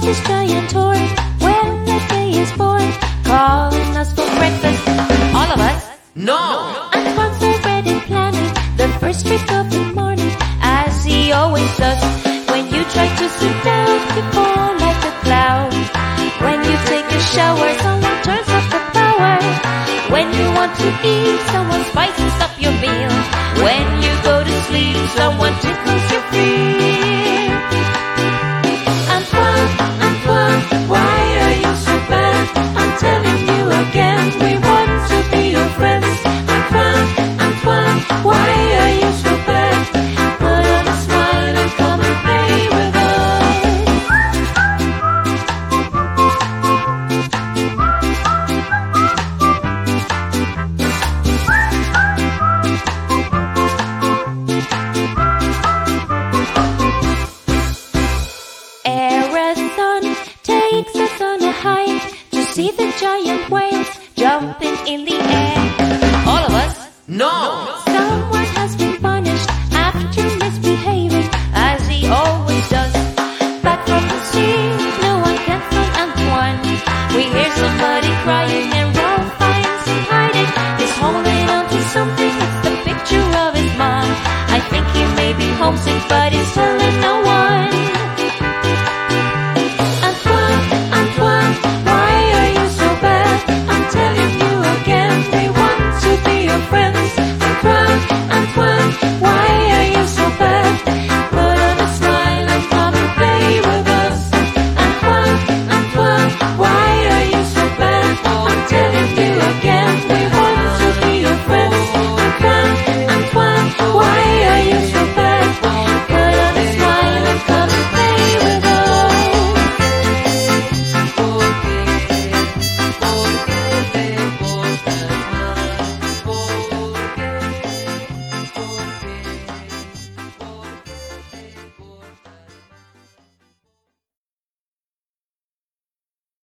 his giant tour when the day is born, calling us for breakfast. All of us? No! Antoine's already planning the first trick of the morning, as he always does. When you try to sit down, you fall like a cloud. When you take a shower, someone turns off the power. When you want to eat, someone spices up your meal. When you go to sleep, someone tickles your feet. Antoine, Antoine, why are you so bad? I'm telling you again, we want to be your friends. Antoine, Antoine, why are you so bad? Put on a smile and come and play with us. Erasson takes us on a hike to see the giant whale.